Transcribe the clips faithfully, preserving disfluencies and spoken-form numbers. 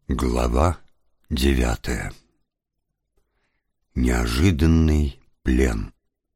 Глава девятая. Неожиданный плен.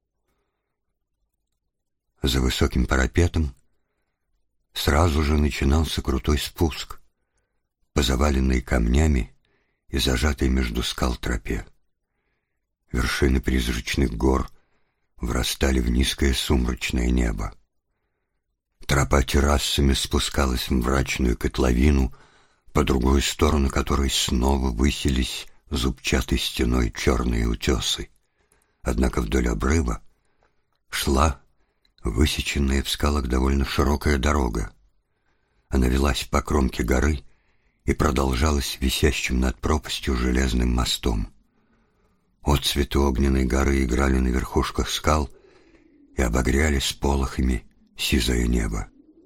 За высоким парапетом сразу же начинался крутой спуск по заваленной камнями и зажатой между скал тропе. Вершины призрачных гор врастали в низкое сумрачное небо. Тропа террасами спускалась в мрачную котловину, по другую сторону которой снова высились зубчатой стеной черные утесы. Однако вдоль обрыва шла высеченная в скалах довольно широкая дорога. Она велась по кромке горы и продолжалась висящим над пропастью железным мостом. Отцветы огненной горы играли на верхушках скал и обогряли сполохами сизое небо.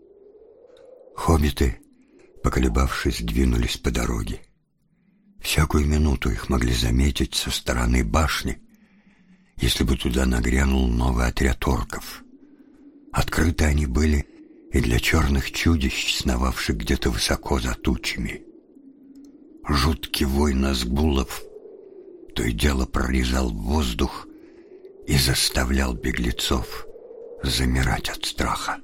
Хоббиты, поколебавшись, двинулись по дороге. Всякую минуту их могли заметить со стороны башни, если бы туда нагрянул новый отряд орков. Открыты они были и для черных чудищ, сновавших где-то высоко за тучами. Жуткий вой назгулов то и дело прорезал воздух и заставлял беглецов замирать от страха.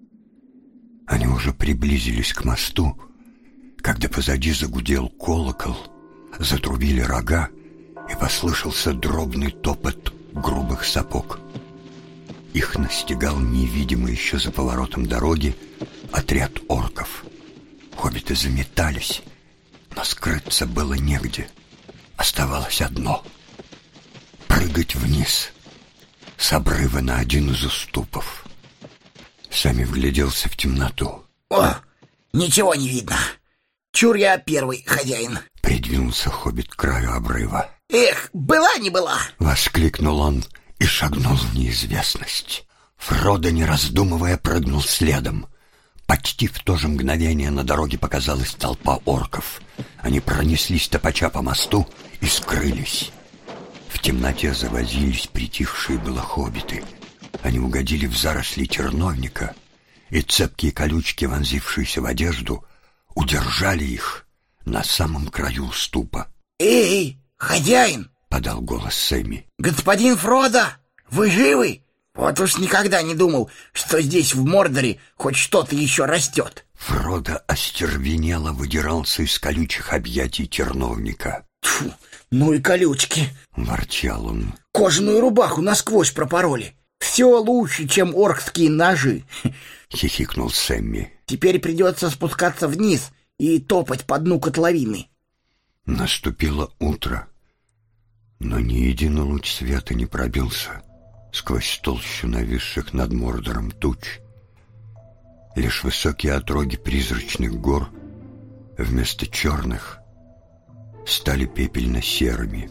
Они уже приблизились к мосту, когда позади загудел колокол, затрубили рога, и послышался дробный топот грубых сапог. Их настигал невидимый еще за поворотом дороги отряд орков. Хоббиты заметались, но скрыться было негде. Оставалось одно — прыгать вниз с обрыва на один из уступов. Сами вгляделся в темноту. О, ничего не видно. Чур я первый хозяин. Придвинулся хоббит к краю обрыва. Эх, была не была! Воскликнул он и шагнул в неизвестность. Фродо, не раздумывая, прыгнул следом. Почти в то же мгновение на дороге показалась толпа орков. Они пронеслись топача по мосту и скрылись. В темноте завозились притихшие было хоббиты. Они угодили в заросли терновника, и цепкие колючки, вонзившиеся в одежду, удержали их на самом краю уступа. «Эй, хозяин!» — подал голос Сэмми. «Господин Фродо, вы живы? Вот уж никогда не думал, что здесь в Мордоре хоть что-то еще растет». Фродо остервенело выдирался из колючих объятий терновника. «Тьфу, ну и колючки!» — ворчал он. «Кожаную рубаху насквозь пропороли. Все лучше, чем оркские ножи», — хихикнул Сэмми. «Теперь придется спускаться вниз и топать по дну котловины». Наступило утро, но ни единый луч света не пробился сквозь толщу нависших над Мордором туч. Лишь высокие отроги призрачных гор вместо черных стали пепельно-серыми.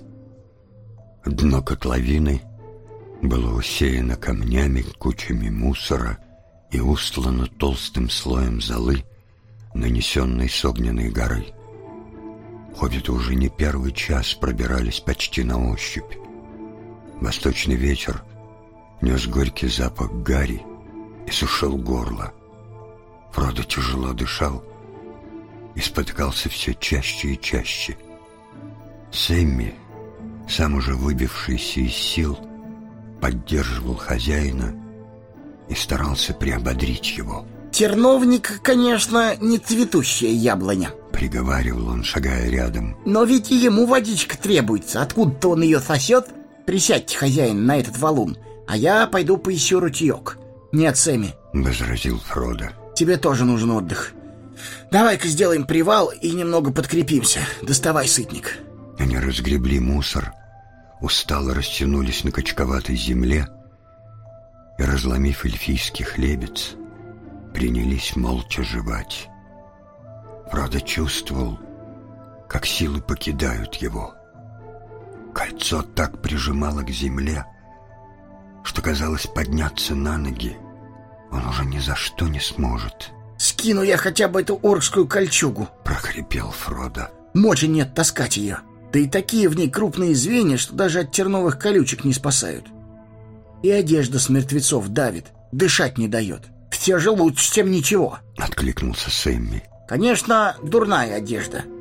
Дно котловины было усеяно камнями, кучами мусора и устлано толстым слоем золы, нанесенной с огненной горы. Хоббиты уже не первый час пробирались почти на ощупь. Восточный ветер нес горький запах гари и сушил горло. Фродо тяжело дышал и спотыкался все чаще и чаще. Сэмми, сам уже выбившийся из сил, поддерживал хозяина и старался приободрить его. «Терновник, конечно, не цветущая яблоня», — приговаривал он, шагая рядом. «но ведь и ему водичка требуется. Откуда-то он ее сосет. Присядьте, хозяин, на этот валун, а я пойду поищу ручеек». «Нет, Сэмми», — возразил Фродо, — «тебе тоже нужен отдых. Давай-ка сделаем привал и немного подкрепимся. Доставай сытник». Они разгребли мусор, устало растянулись на качковатой земле и, разломив эльфийский хлебец, принялись молча жевать. Фродо чувствовал, как силы покидают его. Кольцо так прижимало к земле, что казалось, подняться на ноги он уже ни за что не сможет. «Скину я хотя бы эту оркскую кольчугу», — прохрипел Фродо. «Мочи нет таскать ее. Да и такие в ней крупные звенья, что даже от терновых колючек не спасают. И одежда с мертвецов давит, дышать не дает. Все же лучше, чем ничего», — откликнулся Сэмми. «Конечно, дурная одежда.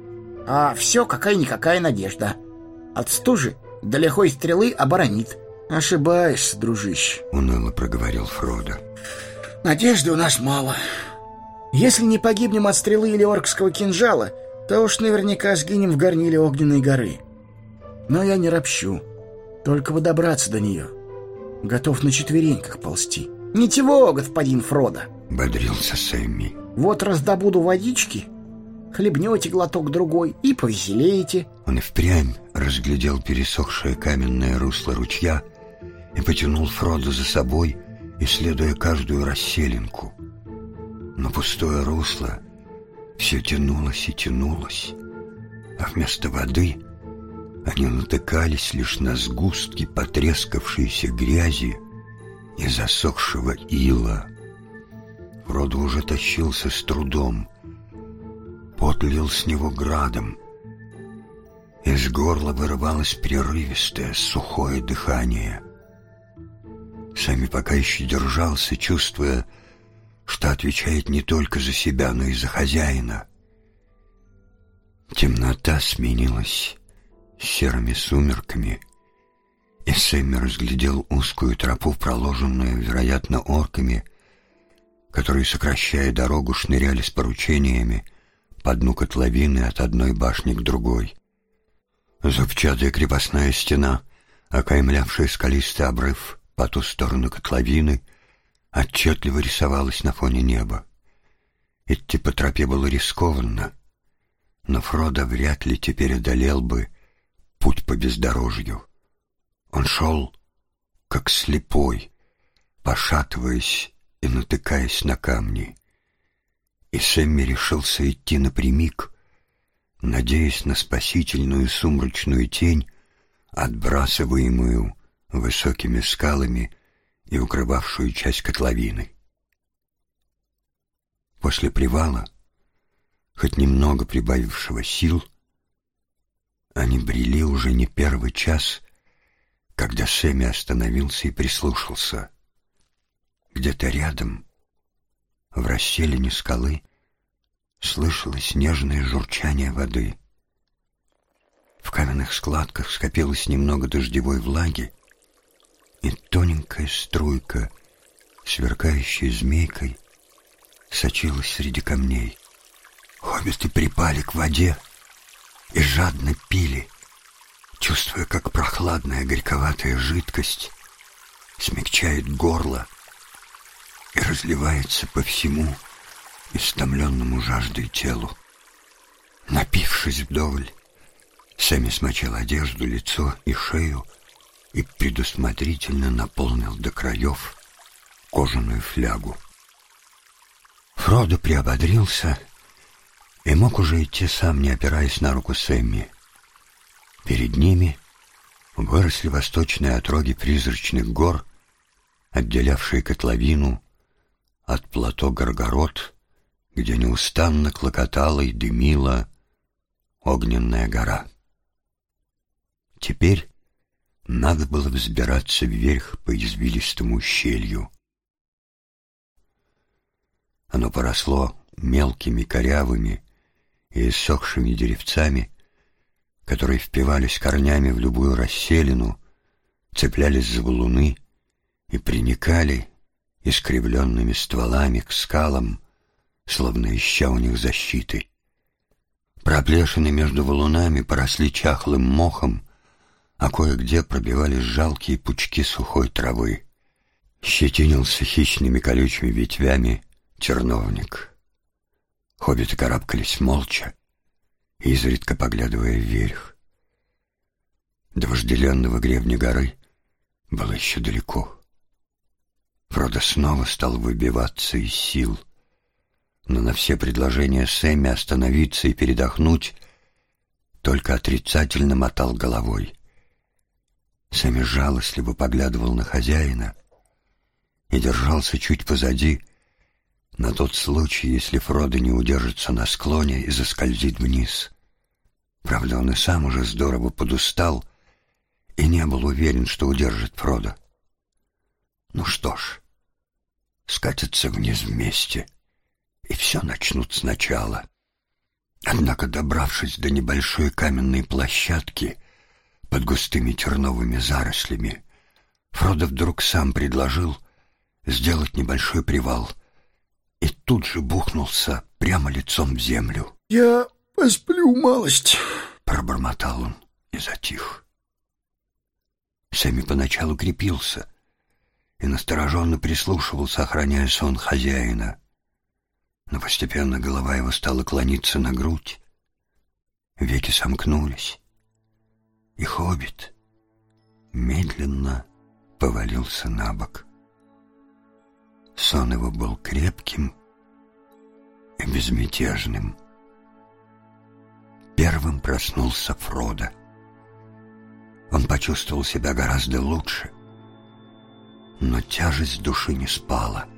А все какая-никакая надежда. От стужи до лихой стрелы оборонит. Ошибаешься, дружище, — уныло проговорил Фродо. Надежды у нас мало. Если не погибнем от стрелы или оркского кинжала, то уж наверняка сгинем в горниле Огненной горы. Но я не ропщу. Только бы добраться до нее. Готов на четвереньках ползти. Ничего, господин Фродо, — бодрился Сэмми. Вот раздобуду водички, хлебнете глоток-другой и повеселеете. Он и впрямь разглядел пересохшее каменное русло ручья и потянул Фродо за собой, исследуя каждую расселинку. Но пустое русло все тянулось и тянулось, а вместо воды они натыкались лишь на сгустки потрескавшейся грязи и засохшего ила. Фродо уже тащился с трудом. Пот лил с него градом. Из горла вырывалось прерывистое, сухое дыхание. Сэмми пока еще держался, чувствуя, что отвечает не только за себя, но и за хозяина. Темнота сменилась серыми сумерками, и Сэмми разглядел узкую тропу, проложенную, вероятно, орками, которые, сокращая дорогу, шныряли с поручениями по дну котловины от одной башни к другой. Зубчатая крепостная стена, окаймлявшая скалистый обрыв по ту сторону котловины, отчетливо рисовалась на фоне неба. Идти по тропе было рискованно, но Фродо вряд ли теперь одолел бы путь по бездорожью. Он шел, как слепой, пошатываясь и натыкаясь на камни. И Сэмми решился идти напрямик, надеясь на спасительную сумрачную тень, отбрасываемую высокими скалами и укрывавшую часть котловины. После привала, хоть немного прибавившего сил, они брели уже не первый час, когда Сэмми остановился и прислушался. Где-то рядом, в расселине скалы, слышалось нежное журчание воды. В каменных складках скопилось немного дождевой влаги, и тоненькая струйка, сверкающая змейкой, сочилась среди камней. Хоббиты припали к воде и жадно пили, чувствуя, как прохладная горьковатая жидкость смягчает горло и разливается по всему истомленному жаждой телу. Напившись вдоволь, Сэмми смочил одежду, лицо и шею и предусмотрительно наполнил до краев кожаную флягу. Фродо приободрился и мог уже идти сам, не опираясь на руку Сэмми. Перед ними выросли восточные отроги призрачных гор, отделявшие котловину от плато Горгород, где неустанно клокотала и дымила огненная гора. Теперь надо было взбираться вверх по извилистому ущелью. Оно поросло мелкими корявыми и иссохшими деревцами, которые впивались корнями в любую расселину, цеплялись за валуны и приникали искривленными стволами к скалам, словно ища у них защиты. Проплешины между валунами поросли чахлым мохом, а кое-где пробивались жалкие пучки сухой травы. Щетинился хищными колючими ветвями терновник. Хоббиты карабкались молча, изредка поглядывая вверх. До вожделенного гребня горы было еще далеко. Фродо снова стал выбиваться из сил, но на все предложения Сэмми остановиться и передохнуть только отрицательно мотал головой. Сэмми жалостливо поглядывал на хозяина и держался чуть позади, на тот случай, если Фродо не удержится на склоне и заскользит вниз. Правда, он и сам уже здорово подустал и не был уверен, что удержит Фродо. Ну что ж, скатятся вниз вместе, и все начнут сначала. А Однако, добравшись до небольшой каменной площадки под густыми терновыми зарослями, Фродо вдруг сам предложил сделать небольшой привал и тут же бухнулся прямо лицом в землю. «Я посплю малость», — пробормотал он и затих. Сэмми поначалу крепился и настороженно прислушивался, охраняя сон хозяина. Но постепенно голова его стала клониться на грудь, веки сомкнулись, и хоббит медленно повалился на бок. Сон его был крепким и безмятежным. Первым проснулся Фродо. Он почувствовал себя гораздо лучше, но тяжесть души не спала.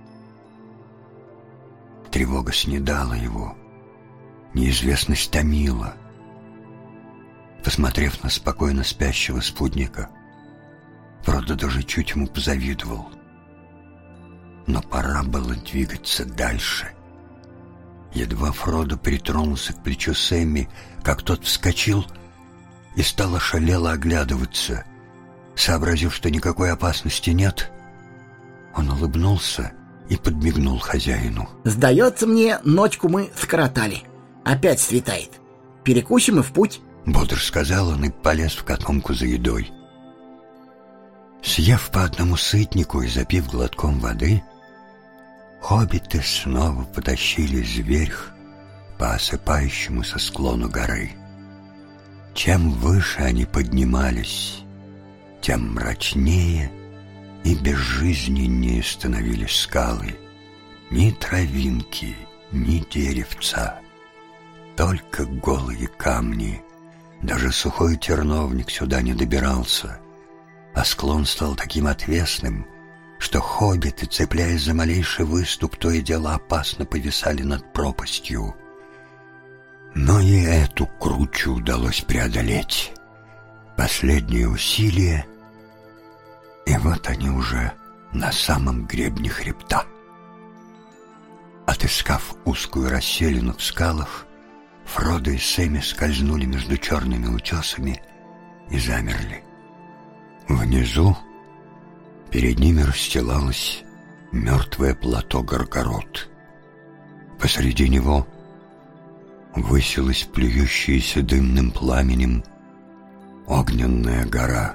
Тревога снедала его, неизвестность томила. Посмотрев на спокойно спящего спутника, Фродо даже чуть ему позавидовал. Но пора было двигаться дальше. Едва Фродо притронулся к плечу Сэмми, как тот вскочил и стал ошалело оглядываться. Сообразив, что никакой опасности нет, он улыбнулся и подмигнул хозяину. «Сдается мне, ночку мы скоротали. Опять светает. Перекусим и в путь», — бодро сказал он и полез в котомку за едой. Съев по одному сытнику и запив глотком воды, хоббиты снова потащились вверх по осыпающемуся склону горы. Чем выше они поднимались, тем мрачнее и безжизненнее становились скалы. Ни травинки, ни деревца, только голые камни. Даже сухой терновник сюда не добирался, а склон стал таким отвесным, что хоббиты, цепляясь за малейший выступ, то и дело опасно повисали над пропастью. Но и эту кручу удалось преодолеть. Последнее усилие, и вот они уже на самом гребне хребта. Отыскав узкую расселину в скалах, Фродо и Сэмми скользнули между черными утесами и замерли. Внизу перед ними расстилалось мертвое плато Горгород. Посреди него высилась плюющаяся дымным пламенем огненная гора.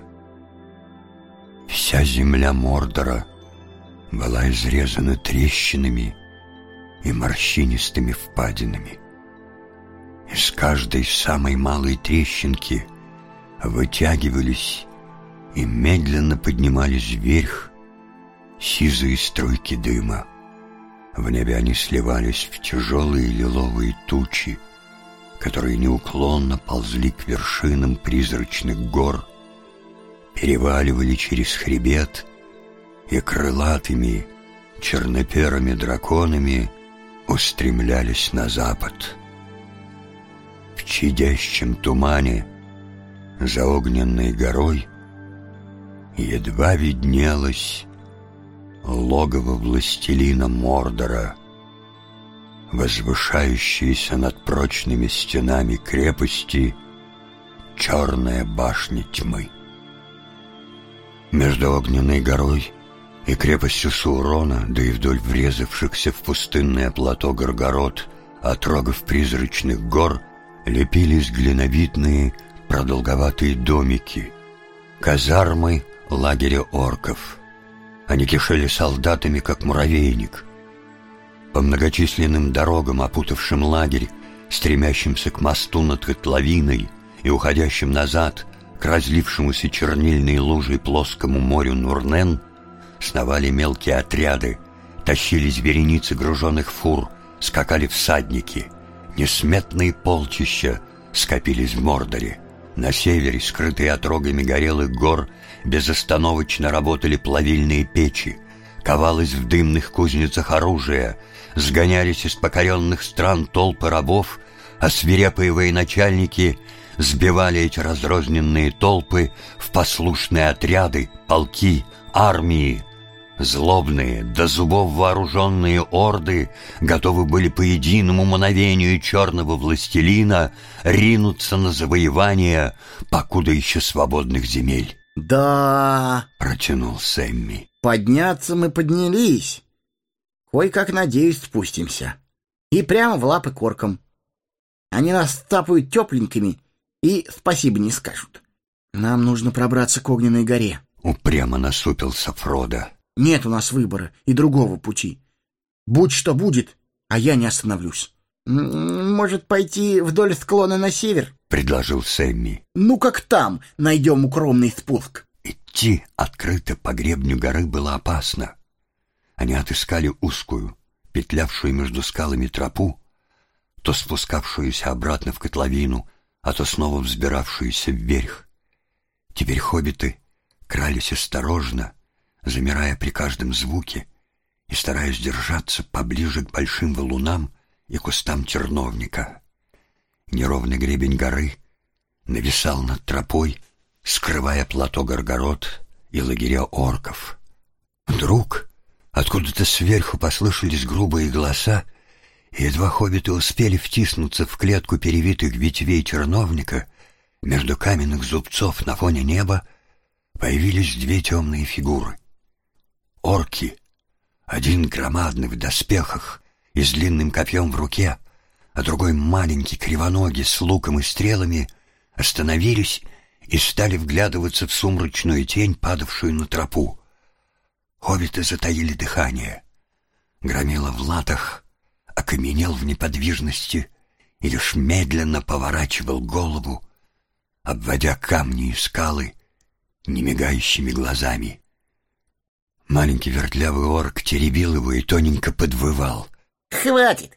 Вся земля Мордора была изрезана трещинами и морщинистыми впадинами. Из каждой самой малой трещинки вытягивались и медленно поднимались вверх сизые струйки дыма. В небе они сливались в тяжелые лиловые тучи, которые неуклонно ползли к вершинам призрачных гор, переваливали через хребет и крылатыми черноперыми драконами устремлялись на запад. В чадящем тумане за огненной горой едва виднелось логово властелина Мордора, возвышающееся над прочными стенами крепости черная башня тьмы. Между огненной горой и крепостью Саурона, да и вдоль врезавшихся в пустынное плато Горгород отрогов призрачных гор, лепились глиновидные продолговатые домики, казармы лагеря орков. Они кишели солдатами, как муравейник. По многочисленным дорогам, опутавшим лагерь, стремящимся к мосту над котловиной и уходящим назад к разлившемуся чернильной лужей плоскому морю Нурнен, сновали мелкие отряды, тащились вереницы груженных фур, скакали всадники. Несметные полчища скопились в Мордоре. На севере, скрытые отрогами горелых гор, безостановочно работали плавильные печи, ковалось в дымных кузницах оружие, сгонялись из покоренных стран толпы рабов, а свирепые военачальники сбивали эти разрозненные толпы в послушные отряды, полки, армии. Злобные, до зубов вооруженные орды готовы были по единому мановению черного властелина ринуться на завоевание покуда еще свободных земель. «Да...» — протянул Сэмми. «Подняться мы поднялись. Кое-как, надеюсь, спустимся. И прямо в лапы к оркам. Они нас тапают тепленькими и спасибо не скажут. Нам нужно пробраться к Огненной горе». Упрямо насупился Фродо. «Нет у нас выбора и другого пути. Будь что будет, а я не остановлюсь». «Может, пойти вдоль склона на север?» — предложил Сэмми. «Ну, как там найдем укромный спуск». Идти открыто по гребню горы было опасно. Они отыскали узкую, петлявшую между скалами тропу, то спускавшуюся обратно в котловину, а то снова взбиравшуюся вверх. Теперь хоббиты крались осторожно, замирая при каждом звуке и стараясь держаться поближе к большим валунам и кустам терновника. Неровный гребень горы нависал над тропой, скрывая плато Горгород и лагеря орков. Вдруг откуда-то сверху послышались грубые голоса, и едва хоббиты успели втиснуться в клетку перевитых ветвей терновника, между каменных зубцов на фоне неба появились две темные фигуры. Орки, один громадный в доспехах и с длинным копьем в руке, а другой маленький, кривоногий, с луком и стрелами, остановились и стали вглядываться в сумрачную тень, падавшую на тропу. Хоббиты затаили дыхание. Громила в латах окаменел в неподвижности и лишь медленно поворачивал голову, обводя камни и скалы немигающими глазами. Маленький вертлявый орк теребил его и тоненько подвывал. «Хватит!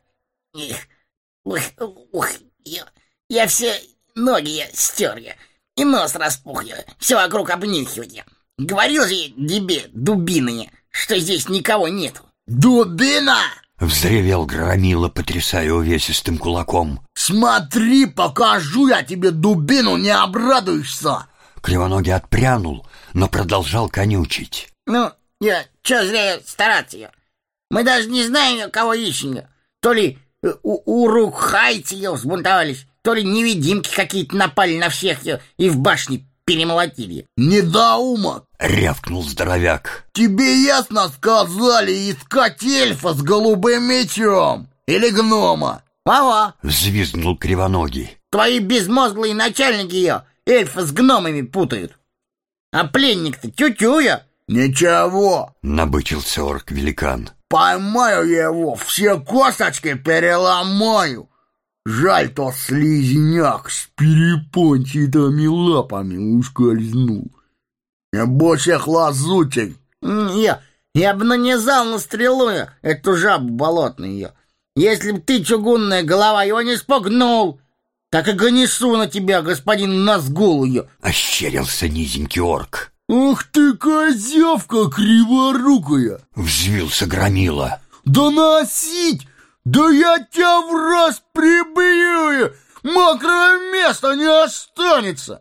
Ух, ух, я, я все ноги я стер я, и нос распух я, все вокруг обнюхивать я. Говорил же тебе, дубины, что здесь никого нету». «Дубина!» — взревел Громила, потрясая увесистым кулаком. «Смотри, покажу я тебе дубину, не обрадуешься!» Кривоногий отпрянул, но продолжал конючить. «Ну, я, чё зря стараться ее? Мы даже не знаем, кого ищем. То ли у урукхайцы ее взбунтовались, то ли невидимки какие-то напали на всех ее и в башне перемолотили». «Недоумок!» — рявкнул здоровяк. «Тебе ясно сказали искать эльфа с голубым мечом или гнома?» «Ага!» — взвизгнул Кривоногий. «Твои безмозглые начальники ее эльфа с гномами путают. А пленник-то тю-тюя». «Ничего!» — набычился орк-великан. «Поймаю я его, все косточки переломаю. Жаль, то слизняк с перепончатыми лапами ускользнул. Небось их лазутик». «Я, я бы нанизал на стрелу эту жабу болотную. Если б ты, чугунная голова, его не спугнул, так и гонесу на тебя, господин Назгул ее». Ощерился низенький орк. «Ух ты, козявка криворукая!» — взвился Громила. «Доносить! Да я тебя в раз прибью! Мокрое место не останется!»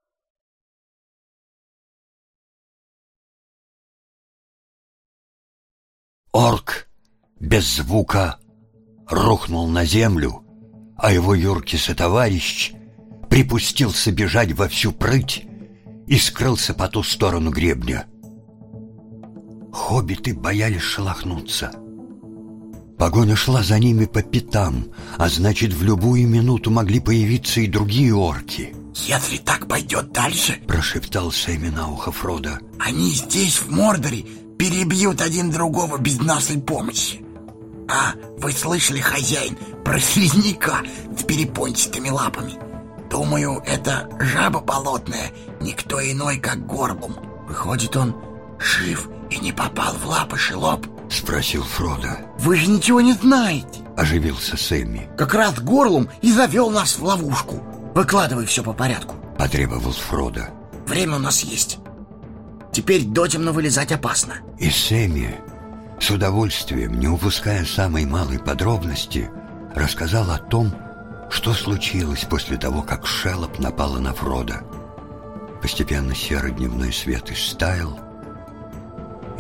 Орк без звука рухнул на землю, а его юркий сотоварищ припустился бежать во всю прыть и скрылся по ту сторону гребня. Хоббиты боялись шелохнуться. Погоня шла за ними по пятам, а значит, в любую минуту могли появиться и другие орки. «Если так пойдет дальше, — прошептал Сэмми на ухо Фродо, — они здесь, в Мордоре, перебьют один другого без нашей помощи. А, вы слышали, хозяин, про слизняка с перепончатыми лапами? Думаю, это жаба болотная, никто иной, как Горлум. Выходит, он жив и не попал в лапы Шелоп?» — спросил Фродо. «Вы же ничего не знаете!» — оживился Сэмми. «Как раз Горлум и завел нас в ловушку. Выкладывай все по порядку», — потребовал Фродо. «Время у нас есть. Теперь дотемно вылезать опасно». И Сэмми, с удовольствием, не упуская самой малой подробности, рассказал о том, что случилось после того, как Шелоп напала на Фродо. Постепенно серый дневной свет истаял, и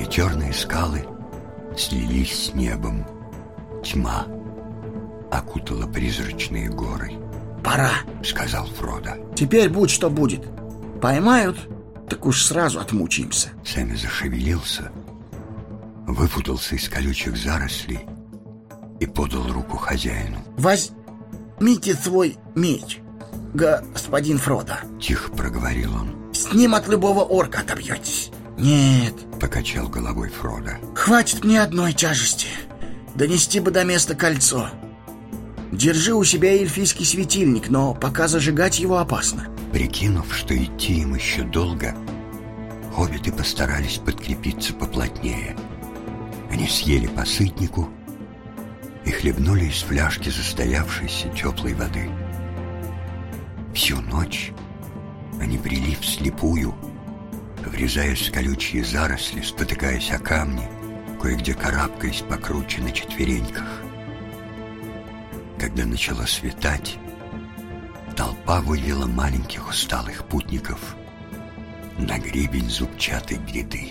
и черные скалы слились с небом. Тьма окутала призрачные горы. «Пора», — сказал Фродо. «Теперь будь что будет. Поймают, так уж сразу отмучаемся». Сэмми зашевелился, выпутался из колючих зарослей и подал руку хозяину. «Возьмите свой меч, господин Фродо», — тихо проговорил он. «С ним от любого орка отобьетесь». «Нет», — покачал головой Фродо. «Хватит мне одной тяжести. Донести бы до места кольцо. Держи у себя эльфийский светильник, но пока зажигать его опасно». Прикинув, что идти им еще долго, хоббиты постарались подкрепиться поплотнее. Они съели по сытнику и хлебнули из фляжки застоявшейся теплой воды. Всю ночь они брели вслепую, врезаясь в колючие заросли, спотыкаясь о камни, кое-где карабкаясь покруче на четвереньках. Когда начало светать, толпа вывела маленьких усталых путников на гребень зубчатой гряды.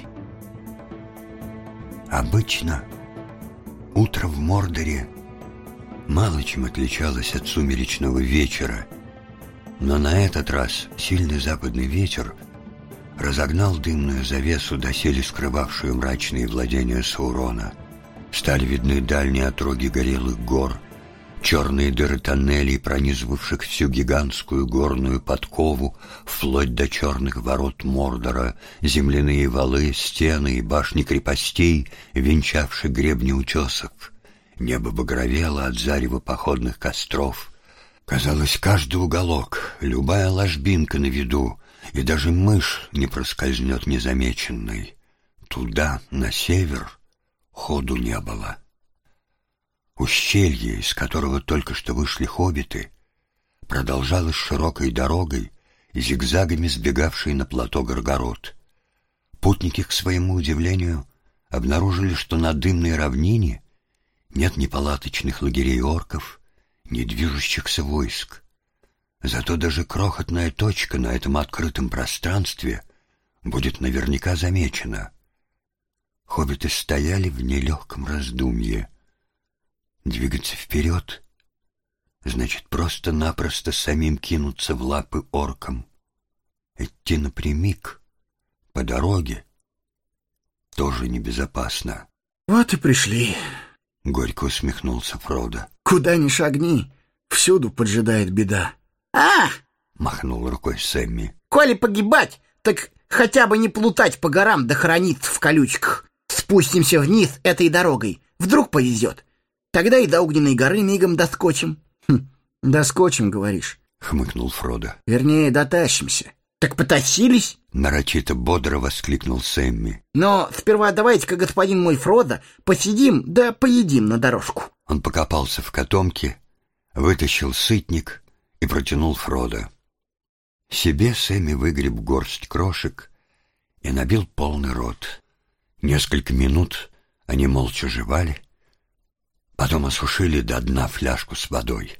Обычно утро в Мордоре мало чем отличалось от сумеречного вечера, но на этот раз сильный западный ветер разогнал дымную завесу, доселе скрывавшую мрачные владения Саурона. Стали видны дальние отроги горелых гор, черные дыры тоннелей, пронизывавших всю гигантскую горную подкову, вплоть до черных ворот Мордора, земляные валы, стены и башни крепостей, венчавших гребни утесов. Небо багровело от зарева походных костров. Казалось, каждый уголок, любая ложбинка на виду, и даже мышь не проскользнет незамеченной. Туда, на север, ходу не было. Ущелье, из которого только что вышли хоббиты, продолжалось широкой дорогой, зигзагами сбегавшей на плато Горгород. Путники, к своему удивлению, обнаружили, что на дымной равнине нет ни палаточных лагерей орков, ни движущихся войск. Зато даже крохотная точка на этом открытом пространстве будет наверняка замечена. Хоббиты стояли в нелегком раздумье. Двигаться вперед значит просто-напросто самим кинуться в лапы оркам. Идти напрямик, по дороге, тоже небезопасно. «Вот и пришли», — горько усмехнулся Фродо. «Куда ни шагни, всюду поджидает беда». «А!» — махнул рукой Сэмми. «Коли погибать, так хотя бы не плутать по горам да храниться в колючках. Спустимся вниз этой дорогой, вдруг повезет. Тогда и до Огненной горы мигом доскочим». «Хм, доскочим, говоришь?» — хмыкнул Фродо. «Вернее, дотащимся». «Так потащились?» — нарочито бодро воскликнул Сэмми. «Но сперва давайте-ка, господин мой Фродо, посидим да поедим на дорожку». Он покопался в котомке, вытащил сытник и протянул Фродо. Себе Сэмми выгреб горсть крошек и набил полный рот. Несколько минут они молча жевали, потом осушили до дна фляжку с водой.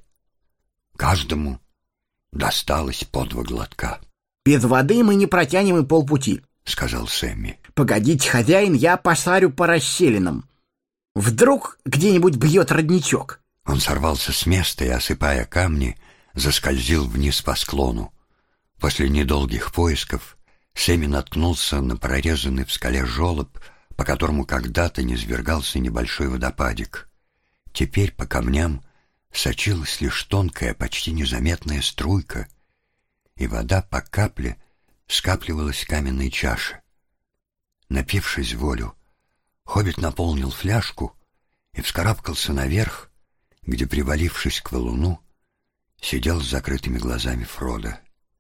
Каждому досталось по два глотка. «Без воды мы не протянем и полпути», — сказал Сэмми. «Погодите, хозяин, я посарю по расщелинам. Вдруг где-нибудь бьет родничок». Он сорвался с места и, осыпая камни, заскользил вниз по склону. После недолгих поисков Сэмми наткнулся на прорезанный в скале желоб, по которому когда-то низвергался небольшой водопадик. Теперь по камням сочилась лишь тонкая, почти незаметная струйка, и вода по капле скапливалась в каменной чаше. Напившись волю, хоббит наполнил фляжку и вскарабкался наверх, где, привалившись к валуну, сидел с закрытыми глазами Фродо.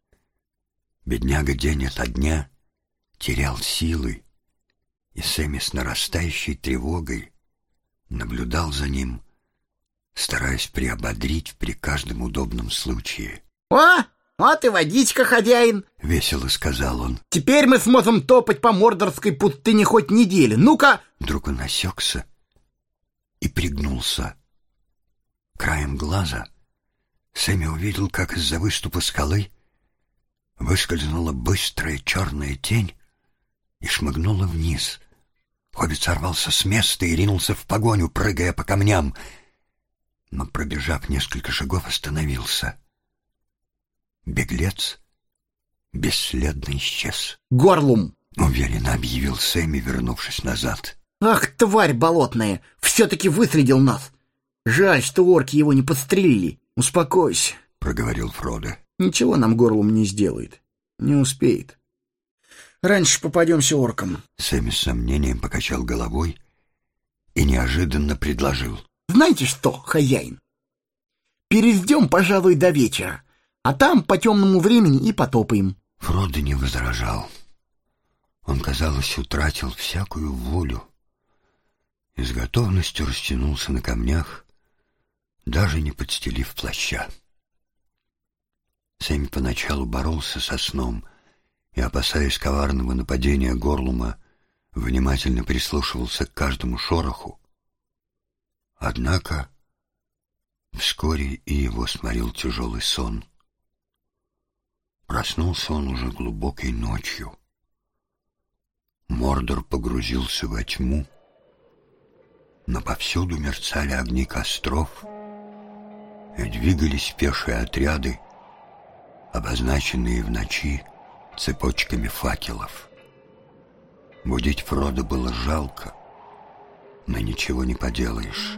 Бедняга день ото дня терял силы, и Сэмми с нарастающей тревогой наблюдал за ним, стараясь приободрить при каждом удобном случае. «О, вот и водичка, хозяин!» — весело сказал он. «Теперь мы сможем топать по Мордорской пустыне хоть неделю. Ну-ка!» Вдруг он осекся и пригнулся. Краем глаза Сэмми увидел, как из-за выступа скалы выскользнула быстрая черная тень и шмыгнула вниз, Хоббит сорвался с места и ринулся в погоню, прыгая по камням. Но, пробежав несколько шагов, остановился. Беглец бесследно исчез. «Горлум!» — уверенно объявил Сэмми, вернувшись назад. «Ах, тварь болотная! Все-таки выследил нас! Жаль, что орки его не подстрелили. Успокойся!» — проговорил Фродо. «Ничего нам Горлум не сделает. Не успеет. Раньше попадемся оркам». Сэмми с сомнением покачал головой и неожиданно предложил. «Знаете что, хозяин? Переждем, пожалуй, до вечера, а там по темному времени и потопаем». Фродо не возражал. Он, казалось, утратил всякую волю и с готовностью растянулся на камнях, даже не подстелив плаща. Сэмми поначалу боролся со сном и, опасаясь коварного нападения Горлума, внимательно прислушивался к каждому шороху. Однако вскоре и его сморил тяжелый сон. Проснулся он уже глубокой ночью. Мордор погрузился во тьму, но повсюду мерцали огни костров, и двигались пешие отряды, обозначенные в ночи цепочками факелов. Будить Фродо было жалко, но ничего не поделаешь.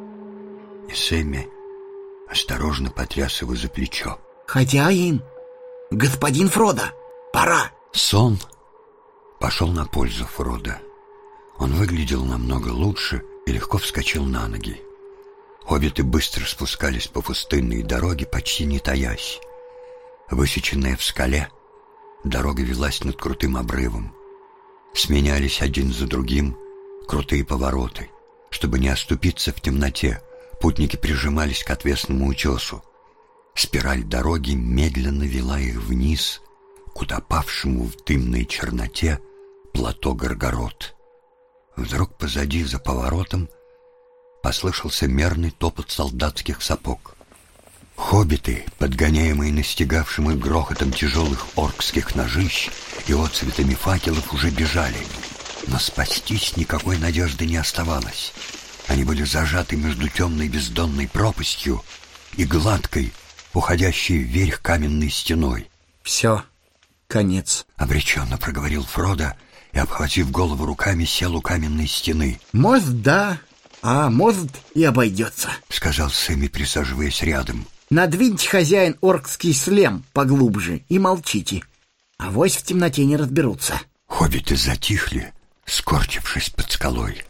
И Сэмми осторожно потряс его за плечо. «Хозяин! Господин Фродо! Пора!» Сон пошел на пользу Фродо. Он выглядел намного лучше и легко вскочил на ноги. Хоббиты быстро спускались по пустынной дороге, почти не таясь. Высеченная в скале, дорога велась над крутым обрывом. Сменялись один за другим крутые повороты. Чтобы не оступиться в темноте, путники прижимались к отвесному утесу. Спираль дороги медленно вела их вниз, к утопавшему в дымной черноте плато Горгород. Вдруг позади, за поворотом, послышался мерный топот солдатских сапог. Хоббиты, подгоняемые настигавшим их грохотом тяжелых оркских ножищ и отцветами факелов, уже бежали. Но спастись никакой надежды не оставалось. Они были зажаты между темной бездонной пропастью и гладкой, уходящей вверх каменной стеной. «Все, конец», — обреченно проговорил Фродо и, обхватив голову руками, сел у каменной стены. «Мост, да, а может и обойдется», — сказал Сэмми, присаживаясь рядом. «Надвиньте, хозяин, оркский шлем поглубже и молчите. Авось в темноте не разберутся». Хоббиты затихли, скорчившись под скалой.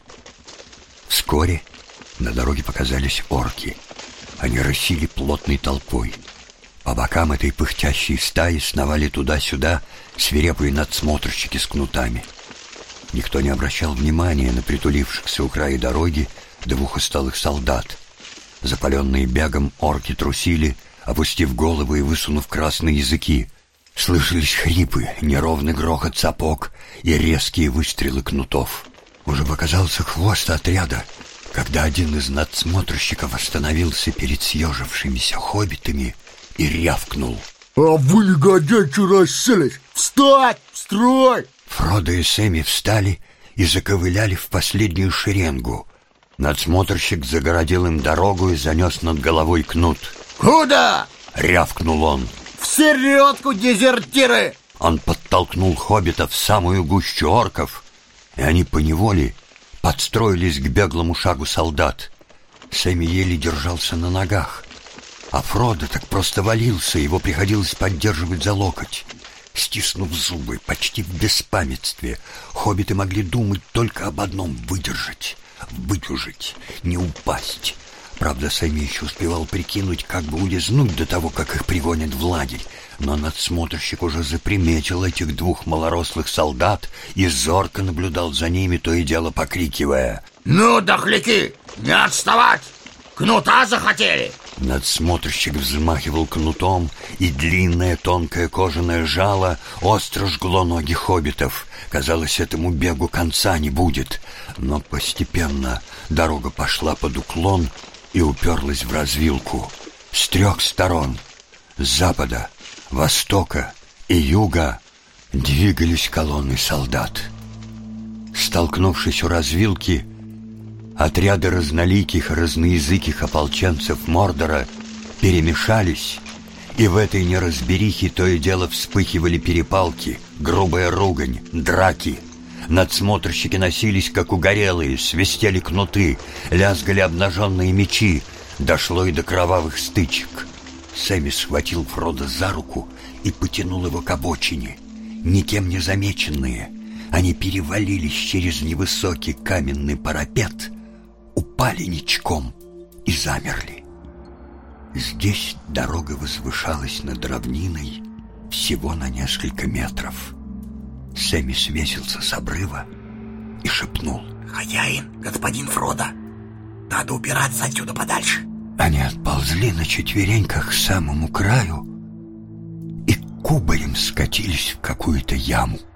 Вскоре на дороге показались орки. Они рысили плотной толпой. По бокам этой пыхтящей стаи сновали туда-сюда свирепые надсмотрщики с кнутами. Никто не обращал внимания на притулившихся у края дороги двух усталых солдат. Запаленные бегом орки трусили, опустив головы и высунув красные языки. Слышались хрипы, неровный грохот сапог и резкие выстрелы кнутов. Уже показался хвост отряда, когда один из надсмотрщиков остановился перед съежившимися хоббитами и рявкнул: «А вы, негодяйки, расселись! Встать! В строй!» Фродо и Сэмми встали и заковыляли в последнюю шеренгу. Надсмотрщик загородил им дорогу и занес над головой кнут. «Куда?» — рявкнул он. «В середку, дезертиры!» Он подтолкнул хоббитов в самую гущу орков, и они поневоле подстроились к беглому шагу солдат. Сэмми еле держался на ногах, а Фродо так просто валился, его приходилось поддерживать за локоть. Стиснув зубы, почти в беспамятстве, хоббиты могли думать только об одном — выдержать, выдержать, не упасть. Правда, Сэмми еще успевал прикинуть, как бы улизнуть до того, как их пригонят в лагерь. Но надсмотрщик уже заприметил этих двух малорослых солдат и зорко наблюдал за ними, то и дело покрикивая: «Ну, дохляки, не отставать! Кнута захотели!» Надсмотрщик взмахивал кнутом, и длинное тонкое кожаное жало остро жгло ноги хоббитов. Казалось, этому бегу конца не будет. Но постепенно дорога пошла под уклон и уперлась в развилку. С трех сторон — с запада, востока и юга — двигались колонны солдат. Столкнувшись у развилки, отряды разноликих и разноязыких ополченцев Мордора перемешались, и в этой неразберихе то и дело вспыхивали перепалки, грубая ругань, драки. Надсмотрщики носились, как угорелые, свистели кнуты, лязгали обнаженные мечи. Дошло и до кровавых стычек. Сэмми схватил Фродо за руку и потянул его к обочине. Никем не замеченные, они перевалились через невысокий каменный парапет, упали ничком и замерли. Здесь дорога возвышалась над равниной всего на несколько метров. Сэмми свесился с обрыва и шепнул: «Хозяин, господин Фродо, надо убираться отсюда подальше». Они отползли на четвереньках к самому краю и кубарем скатились в какую-то яму.